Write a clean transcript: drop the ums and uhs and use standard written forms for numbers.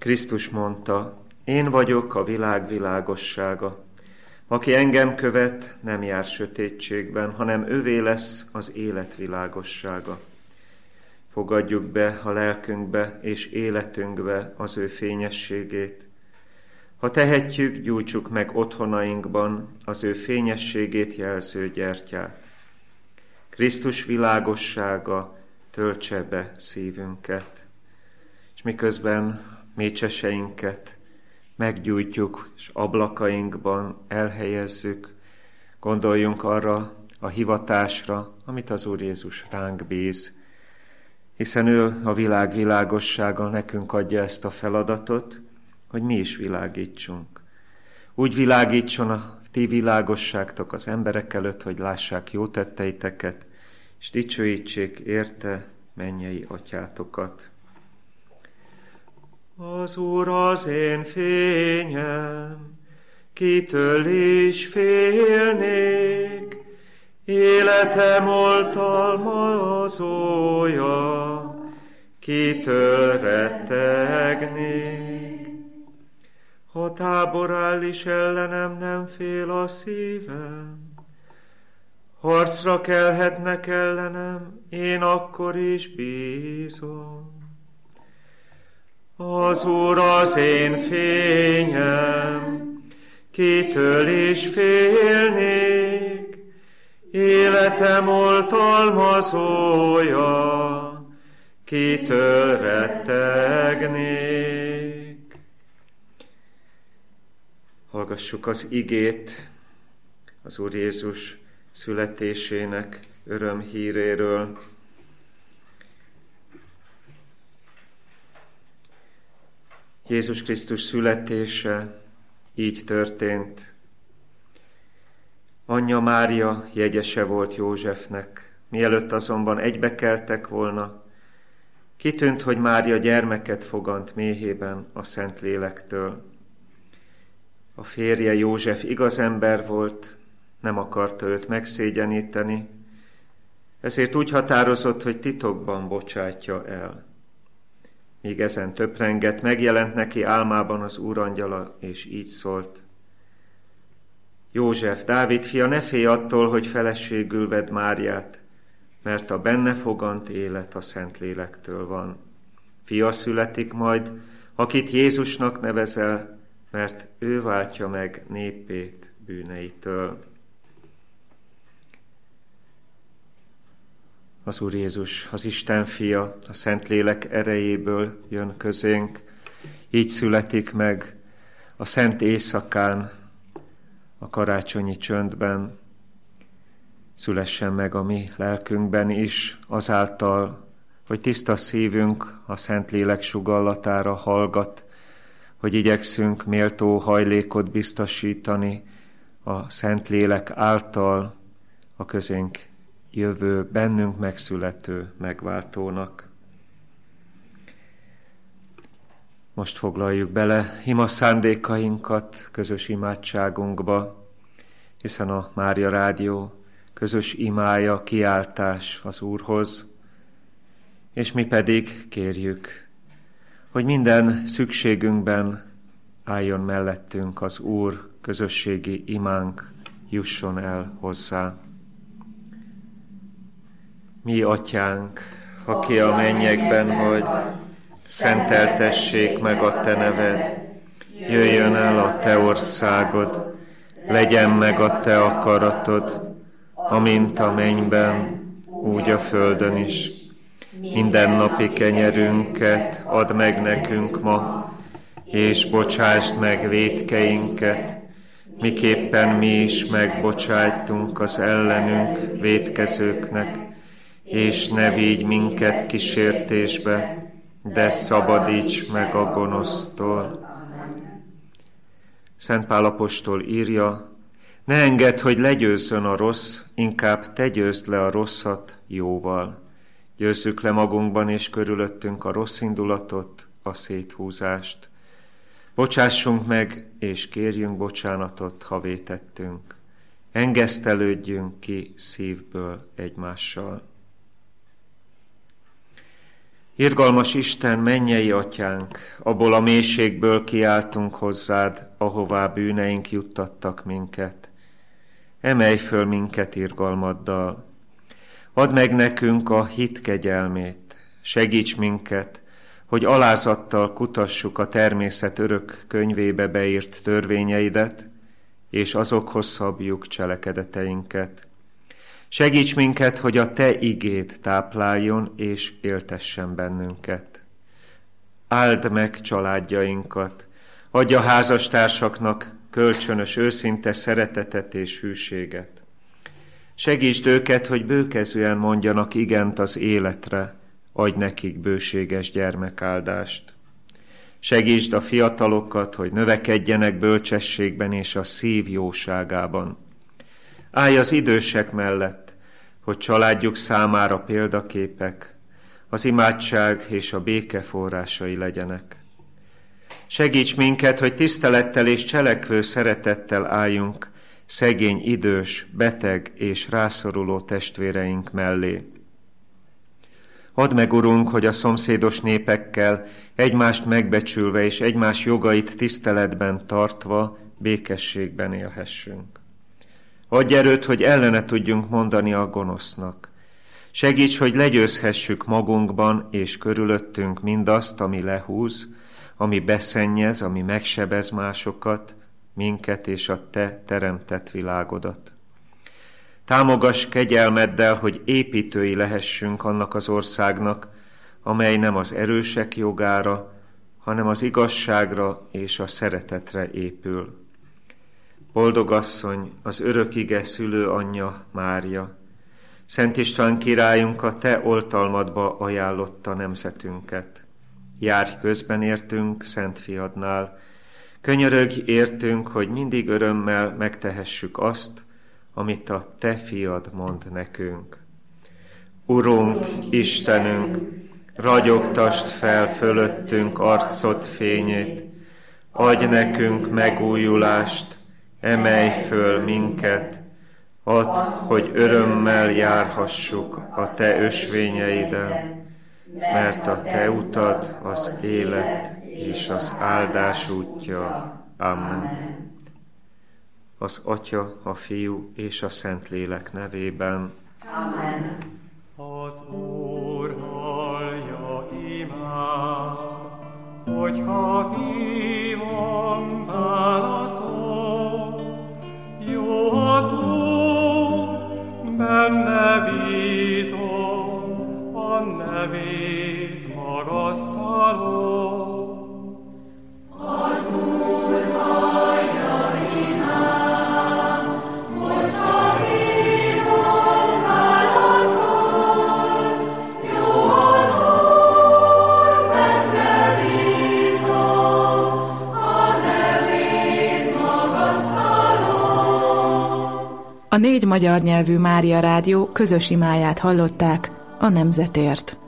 Krisztus mondta, én vagyok a világ világossága. Aki engem követ, nem jár sötétségben, hanem ővé lesz az élet világossága. Fogadjuk be a lelkünkbe és életünkbe az ő fényességét. Ha tehetjük, gyújtsuk meg otthonainkban az ő fényességét jelző gyertyát. Krisztus világossága töltse be szívünket, és miközben mécseseinket meggyújtjuk, és ablakainkban elhelyezzük, gondoljunk arra a hivatásra, amit az Úr Jézus ránk bíz, hiszen ő a világ világossága nekünk adja ezt a feladatot, hogy mi is világítsunk. Úgy világítson a ti világosságtok az emberek előtt, hogy lássák jó tetteiteket, és dicsőítsék érte mennyei atyátokat. Az Úr az én fényem, kitől is félnék, életem oltalmazója, kitől rettegnék. Ha tábor áll is ellenem, nem fél a szívem, harcra kelhetnek ellenem, én akkor is bízom. Az Úr az én fényem, kitől is félnék, életem oltalmazója, kitől rettegnék. Hallgassuk az igét az Úr Jézus születésének örömhíréről. Jézus Krisztus születése így történt. Anyja Mária jegyese volt Józsefnek, mielőtt azonban egybekeltek volna, kitűnt, hogy Mária gyermeket fogant méhében a Szentlélektől. A férje József igaz ember volt, nem akarta őt megszégyeníteni, ezért úgy határozott, hogy titokban bocsátja el. Míg ezen töprengett, megjelent neki álmában az úrangyala, és így szólt. József, Dávid fia, ne félj attól, hogy feleségül vedd Máriát, mert a benne fogant élet a Szentlélektől van. Fia születik majd, akit Jézusnak nevezel, mert ő váltja meg népét bűneitől. Az Úr Jézus, az Isten fia, a Szentlélek erejéből jön közénk, így születik meg a szent éjszakán, a karácsonyi csöndben, szülessen meg a mi lelkünkben is, azáltal, hogy tiszta szívünk a Szentlélek sugallatára hallgat, hogy igyekszünk méltó hajlékot biztosítani a Szentlélek által a közénk jövő, bennünk megszülető megváltónak. Most foglaljuk bele ima szándékainkat közös imádságunkba, hiszen a Mária Rádió közös imája kiáltás az Úrhoz, és mi pedig kérjük, hogy minden szükségünkben álljon mellettünk az Úr, közösségi imánk jusson el hozzá. Mi atyánk, aki a mennyekben vagy, szenteltessék meg a te neved, jöjjön el a te országod, legyen meg a te akaratod, amint a mennyben, úgy a földön is. Mindennapi kenyerünket add meg nekünk ma, és bocsásd meg vétkeinket, miképpen mi is megbocsájtunk az ellenünk vétkezőknek, és ne vigy minket kísértésbe, de szabadíts meg a gonosztól. Szent Pál apostol írja, ne engedd, hogy legyőzzön a rossz, inkább te győzd le a rosszat jóval. Győzzük le magunkban és körülöttünk a rossz indulatot, a széthúzást. Bocsássunk meg, és kérjünk bocsánatot, ha vétettünk. Engesztelődjünk ki szívből egymással. Irgalmas Isten, mennyei atyánk, abból a mélységből kiáltunk hozzád, ahová bűneink juttattak minket. Emelj föl minket irgalmaddal. Add meg nekünk a hit kegyelmét, segíts minket, hogy alázattal kutassuk a természet örök könyvébe beírt törvényeidet, és azokhoz szabjuk cselekedeteinket. Segíts minket, hogy a te igéd tápláljon és éltessen bennünket. Áld meg családjainkat, adj a házastársaknak kölcsönös, őszinte szeretetet és hűséget. Segítsd őket, hogy bőkezűen mondjanak igent az életre, adj nekik bőséges gyermekáldást. Segítsd a fiatalokat, hogy növekedjenek bölcsességben és a szív jóságában. Állj az idősek mellett, hogy családjuk számára példaképek, az imádság és a béke forrásai legyenek. Segíts minket, hogy tisztelettel és cselekvő szeretettel álljunk szegény, idős, beteg és rászoruló testvéreink mellé. Add meg, Urunk, hogy a szomszédos népekkel egymást megbecsülve és egymás jogait tiszteletben tartva békességben élhessünk. Adj erőt, hogy ellene tudjunk mondani a gonosznak. Segíts, hogy legyőzhessük magunkban és körülöttünk mindazt, ami lehúz, ami beszennyez, ami megsebez másokat, minket és a te teremtett világodat. Támogass kegyelmeddel, hogy építői lehessünk annak az országnak, amely nem az erősek jogára, hanem az igazságra és a szeretetre épül. Boldog asszony, az örök ige szülő anyja Mária, Szent István királyunk a te oltalmadba ajánlotta nemzetünket. Járj közben értünk Szent Fiadnál, könyörögj értünk, hogy mindig örömmel megtehessük azt, amit a te fiad mond nekünk. Urunk, Istenünk, ragyogtasd fel fölöttünk arcod fényét, adj nekünk megújulást, emelj föl minket, add, hogy örömmel járhassuk a te ösvényeiden, mert a te utad az élet és az áldás útja. Amen. Az Atya, a Fiú és a Szentlélek nevében. Amen. Az Úr hallja imát, hogyha hívom, válaszol. Jó az Úr, benne bízom, a nevét magasztalom. Az Úr hallja imát, hogyha hívom, válaszol. Jó az Úr, benne bízom, a nevét magasztalom. A 4 magyar nyelvű Mária Rádió közös imáját hallották a nemzetért.